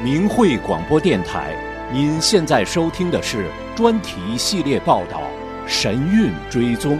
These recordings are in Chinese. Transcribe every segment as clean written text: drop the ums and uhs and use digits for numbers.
明慧广播电台，您现在收听的是专题系列报道《神韵追踪》。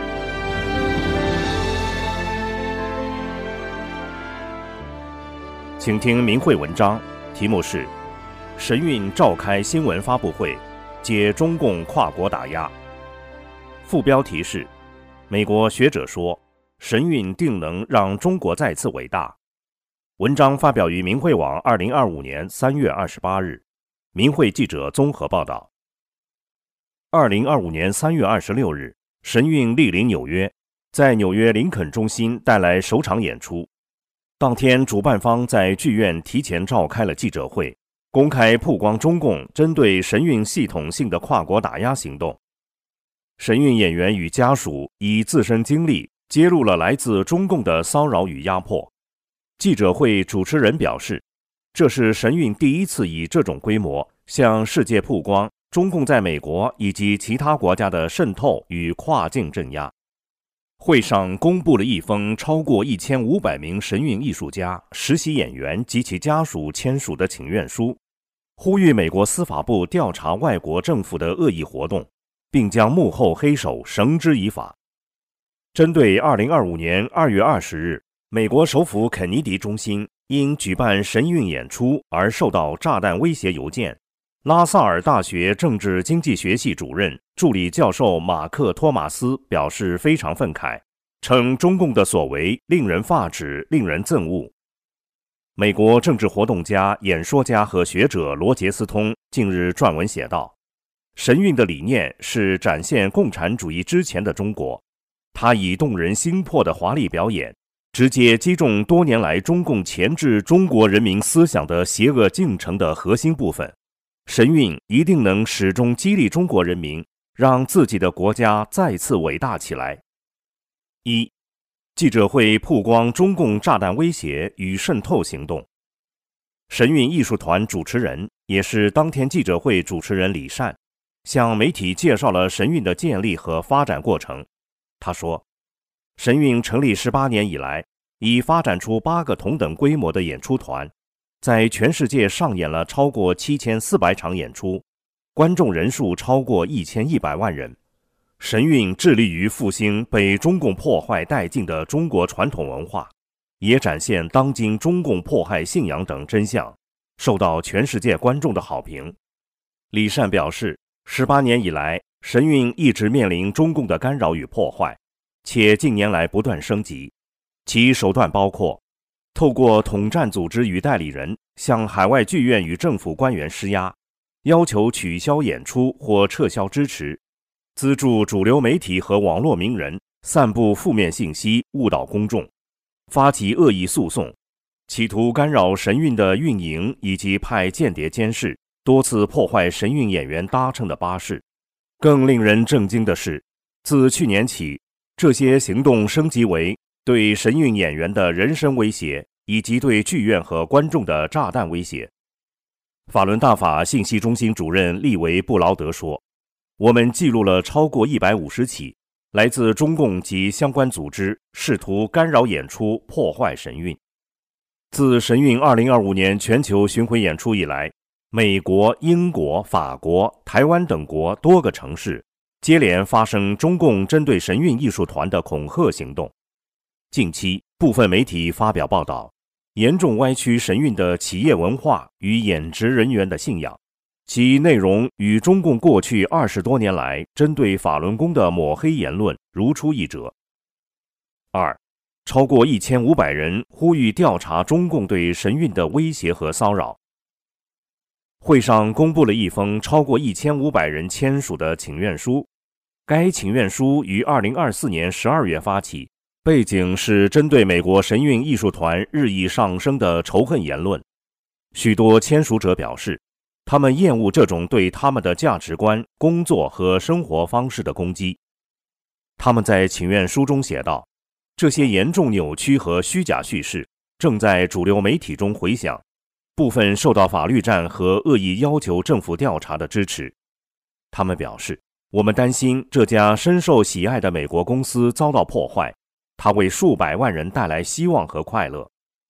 请听明慧文章，题目是“神韵召开新闻发布会，揭中共跨国打压”。副标题是“美国学者说，神韵定能让中国再次伟大”。文章发表于明慧网2025年3月28日，明慧记者综合报道。2025年3月26日，神韵莅临纽约，在纽约林肯中心带来首场演出。当天，主办方在剧院提前召开了记者会，公开曝光中共针对神韵系统性的跨国打压行动。神韵演员与家属以自身经历揭露了来自中共的骚扰与压迫。记者会主持人表示，这是神韵第一次以这种规模向世界曝光中共在美国以及其他国家的渗透与跨境镇压。会上公布了一封超过1500名神韵艺术家、实习演员及其家属签署的请愿书，呼吁美国司法部调查外国政府的恶意活动，并将幕后黑手绳之以法。针对2025年2月20日美国首府肯尼迪中心因举办神韵演出而受到炸弹威胁邮件，拉萨尔大学政治经济学系主任助理教授马克·托马斯表示非常愤慨，称中共的所为令人发指，令人憎恶。美国政治活动家、演说家和学者罗杰斯通近日撰文写道，神韵的理念是展现共产主义之前的中国，他以动人心魄的华丽表演直接击中多年来中共钳制中国人民思想的邪恶进程的核心部分。神韵一定能始终激励中国人民，让自己的国家再次伟大起来。1. 记者会曝光中共炸弹威胁与渗透行动。神韵艺术团主持人，也是当天记者会主持人李善，向媒体介绍了神韵的建立和发展过程。他说，神韵成立18年以来，已发展出8个同等规模的演出团，在全世界上演了超过7400场演出，观众人数超过1100万人。神韵致力于复兴被中共破坏殆尽的中国传统文化，也展现当今中共迫害信仰等真相，受到全世界观众的好评。李善表示，18年以来，神韵一直面临中共的干扰与破坏，且近年来不断升级，其手段包括透过统战组织与代理人向海外剧院与政府官员施压，要求取消演出或撤销支持，资助主流媒体和网络名人散布负面信息，误导公众，发起恶意诉讼，企图干扰神韵的运营，以及派间谍监视，多次破坏神韵演员搭乘的巴士。更令人震惊的是，自去年起，这些行动升级为对神韵演员的人身威胁，以及对剧院和观众的炸弹威胁。法伦大法信息中心主任利维布劳德说，我们记录了超过150起来自中共及相关组织试图干扰演出，破坏神韵。自神韵2025年全球巡回演出以来，美国、英国、法国、台湾等国多个城市接连发生中共针对神韵艺术团的恐吓行动。近期，部分媒体发表报道，严重歪曲神韵的企业文化与演职人员的信仰，其内容与中共过去20多年来针对法轮功的抹黑言论如出一辙。2. 超过1500人呼吁调查中共对神韵的威胁和骚扰。会上公布了一封超过1500人签署的请愿书，该请愿书于2024年12月发起，背景是针对美国神韵艺术团日益上升的仇恨言论。许多签署者表示，他们厌恶这种对他们的价值观、工作和生活方式的攻击。他们在请愿书中写道，这些严重扭曲和虚假叙事正在主流媒体中回响，部分受到法律战和恶意要求政府调查的支持。他们表示，我们担心这家深受喜爱的美国公司遭到破坏，它为数百万人带来希望和快乐，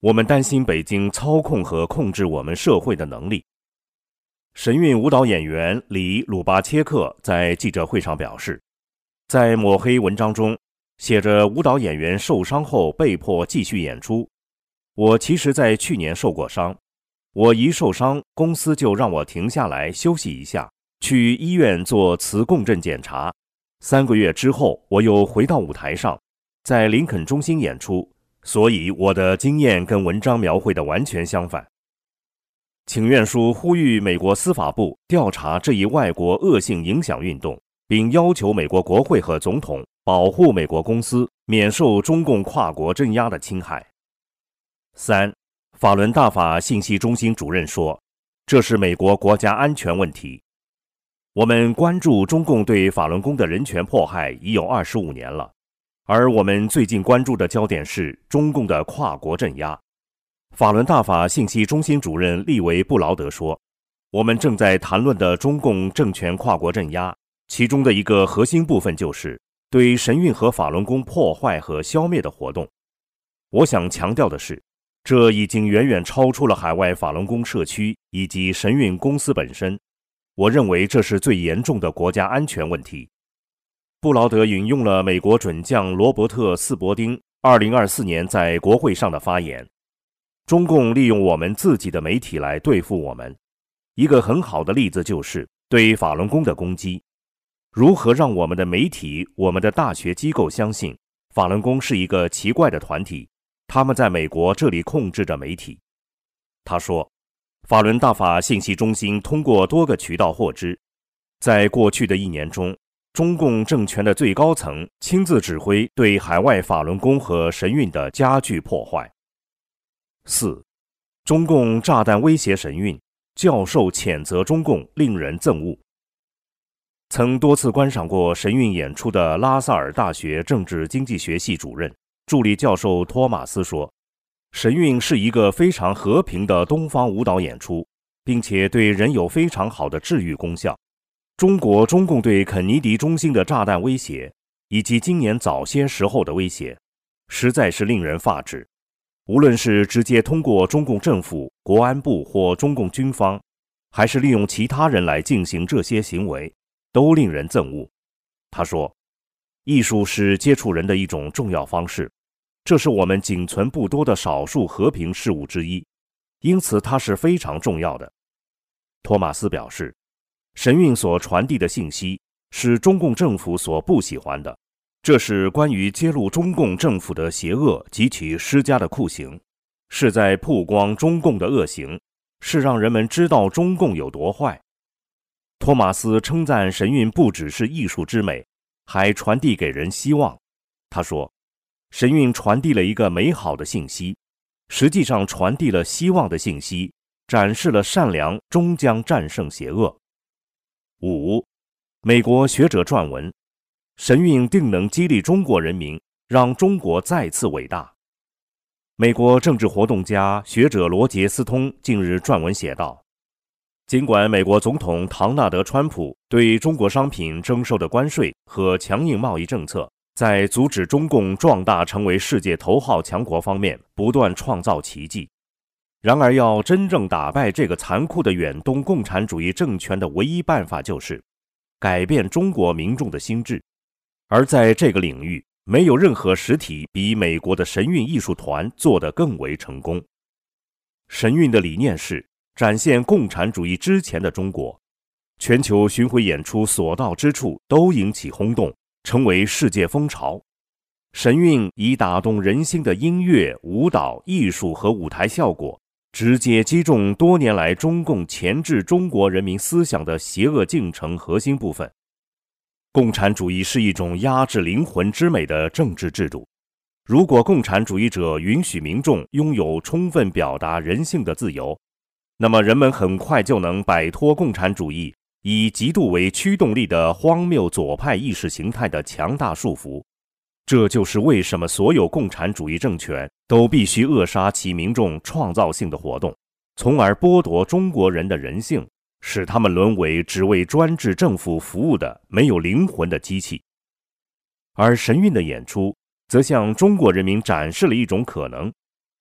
我们担心北京操控和控制我们社会的能力。神韵舞蹈演员里鲁巴切克在记者会上表示，在抹黑文章中写着舞蹈演员受伤后被迫继续演出。我其实在去年受过伤，我一受伤，公司就让我停下来休息一下，去医院做磁共振检查。3个月之后，我又回到舞台上，在林肯中心演出，所以我的经验跟文章描绘的完全相反。请愿书呼吁美国司法部调查这一外国恶性影响运动，并要求美国国会和总统保护美国公司免受中共跨国镇压的侵害。3. 法伦大法信息中心主任说，这是美国国家安全问题。我们关注中共对法轮功的人权迫害已有25年了，而我们最近关注的焦点是中共的跨国镇压。法伦大法信息中心主任利维布劳德说，我们正在谈论的中共政权跨国镇压，其中的一个核心部分就是对神韵和法轮功破坏和消灭的活动。我想强调的是，这已经远远超出了海外法轮功社区以及神韵公司本身。我认为这是最严重的国家安全问题。布劳德引用了美国准将罗伯特·斯伯丁2024年在国会上的发言，中共利用我们自己的媒体来对付我们。一个很好的例子就是对法轮功的攻击。如何让我们的媒体、我们的大学机构相信法轮功是一个奇怪的团体，他们在美国这里控制着媒体？他说，法伦大法信息中心通过多个渠道获知，在过去的1年中，中共政权的最高层亲自指挥对海外法轮功和神韵的加剧破坏。4. 中共炸弹威胁神韵，教授谴责中共令人憎恶。曾多次观赏过神韵演出的拉萨尔大学政治经济学系主任、助理教授托马斯说，神韵是一个非常和平的东方舞蹈演出，并且对人有非常好的治愈功效。中共对肯尼迪中心的炸弹威胁，以及今年早些时候的威胁，实在是令人发指。无论是直接通过中共政府、国安部或中共军方，还是利用其他人来进行这些行为，都令人憎恶。他说，艺术是接触人的一种重要方式，这是我们仅存不多的少数和平事物之一，因此它是非常重要的。托马斯表示，神韵所传递的信息是中共政府所不喜欢的，这是关于揭露中共政府的邪恶及其施加的酷刑，是在曝光中共的恶行，是让人们知道中共有多坏。托马斯称赞神韵不只是艺术之美，还传递给人希望。他说，神韵传递了一个美好的信息，实际上传递了希望的信息，展示了善良终将战胜邪恶。5. 美国学者撰文，神韵定能激励中国人民，让中国再次伟大。美国政治活动家、学者罗杰斯通近日撰文写道，尽管美国总统唐纳德·川普对中国商品征收的关税和强硬贸易政策，在阻止中共壮大成为世界头号强国方面不断创造奇迹，然而要真正打败这个残酷的远东共产主义政权的唯一办法就是改变中国民众的心智，而在这个领域，没有任何实体比美国的神韵艺术团做得更为成功。神韵的理念是展现共产主义之前的中国，全球巡回演出所到之处都引起轰动，成为世界风潮。神韵以打动人心的音乐、舞蹈、艺术和舞台效果，直接击中多年来中共钳制中国人民思想的邪恶进程核心部分。共产主义是一种压制灵魂之美的政治制度。如果共产主义者允许民众拥有充分表达人性的自由，那么人们很快就能摆脱共产主义以嫉妒为驱动力的荒谬左派意识形态的强大束缚。这就是为什么所有共产主义政权都必须扼杀其民众创造性的活动，从而剥夺中国人的人性，使他们沦为只为专制政府服务的没有灵魂的机器。而神韵的演出则向中国人民展示了一种可能，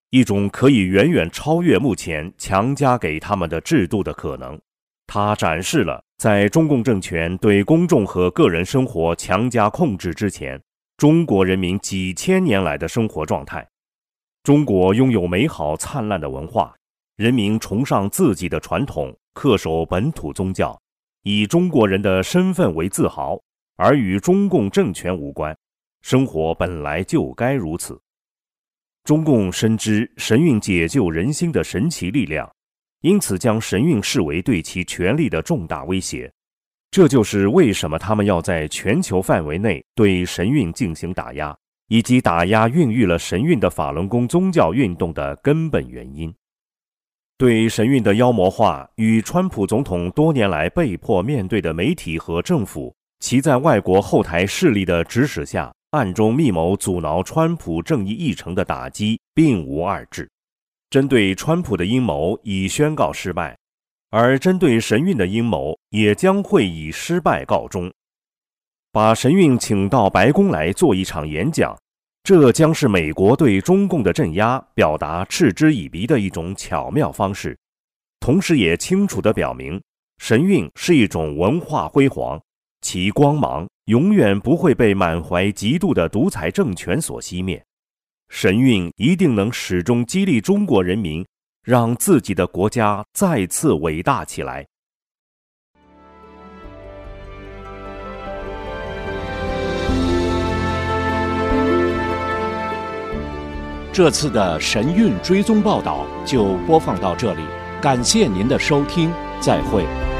一种可以远远超越目前强加给他们的制度的可能。它展示了在中共政权对公众和个人生活强加控制之前，中国人民几千年来的生活状态。中国拥有美好灿烂的文化，人民崇尚自己的传统，恪守本土宗教，以中国人的身份为自豪，而与中共政权无关。生活本来就该如此。中共深知神韵解救人心的神奇力量，因此将神韵视为对其权力的重大威胁。这就是为什么他们要在全球范围内对神韵进行打压，以及打压孕育了神韵的法轮功宗教运动的根本原因。对神韵的妖魔化与川普总统多年来被迫面对的媒体和政府，其在外国后台势力的指使下暗中密谋阻挠川普正义议程的打击并无二致。针对川普的阴谋已宣告失败，而针对神韵的阴谋也将会以失败告终。把神韵请到白宫来做一场演讲，这将是美国对中共的镇压表达嗤之以鼻的一种巧妙方式，同时也清楚地表明，神韵是一种文化辉煌，其光芒永远不会被满怀嫉妒的独裁政权所熄灭。神韵一定能始终激励中国人民，让自己的国家再次伟大起来。 这次的神韵追踪报道就播放到这里，感谢您的收听，再会。